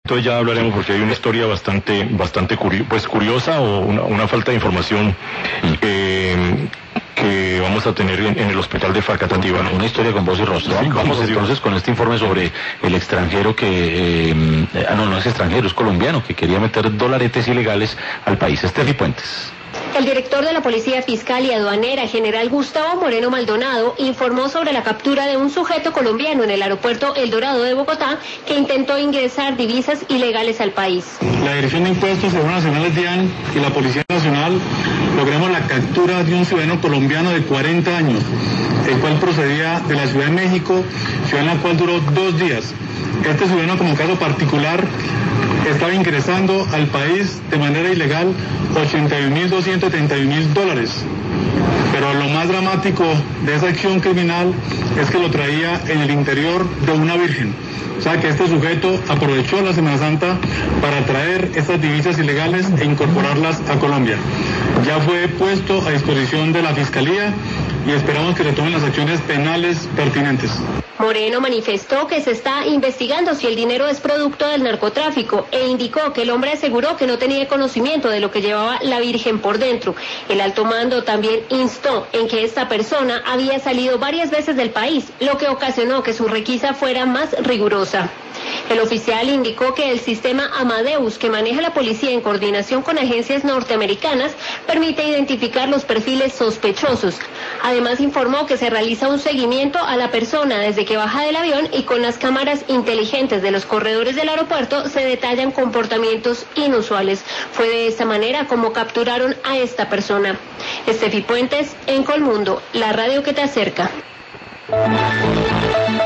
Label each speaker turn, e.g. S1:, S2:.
S1: Entonces ya hablaremos porque hay una historia bastante curiosa o una falta de información que vamos a tener en el hospital de Facatativá.
S2: Una historia con voz y rostro.
S1: Sí,
S2: vamos entonces con este informe sobre el extranjero que... no es extranjero, es colombiano, que quería meter dolaretes ilegales al país. Estefi Puentes.
S3: El director de la Policía Fiscal y Aduanera, general Gustavo Moreno Maldonado, informó sobre la captura de un sujeto colombiano en el aeropuerto El Dorado de Bogotá que intentó ingresar divisas ilegales al país.
S4: La Dirección de Impuestos, Seguridad Nacional DIAN y la Policía Nacional logramos la captura de un ciudadano colombiano de 40 años, el cual procedía de la Ciudad de México, ciudad en la cual duró 2 días. Este ciudadano, como caso particular, estaba ingresando al país de manera ilegal $81.231.000. Pero lo más dramático de esa acción criminal es que lo traía en el interior de una virgen. O sea que este sujeto aprovechó la Semana Santa para traer estas divisas ilegales e incorporarlas a Colombia. Ya fue puesto a disposición de la Fiscalía y esperamos que se tomen las acciones penales pertinentes.
S3: Moreno manifestó que se está investigando si el dinero es producto del narcotráfico e indicó que el hombre aseguró que no tenía conocimiento de lo que llevaba la Virgen por dentro. El alto mando también instó en que esta persona había salido varias veces del país, lo que ocasionó que su requisa fuera más rigurosa. El oficial indicó que el sistema Amadeus que maneja la policía en coordinación con agencias norteamericanas permite identificar los perfiles sospechosos. Además informó que se realiza un seguimiento a la persona desde que baja del avión y con las cámaras inteligentes de los corredores del aeropuerto se detallan comportamientos inusuales. Fue de esta manera como capturaron a esta persona. Estefi Puentes, en Colmundo, la radio que te acerca.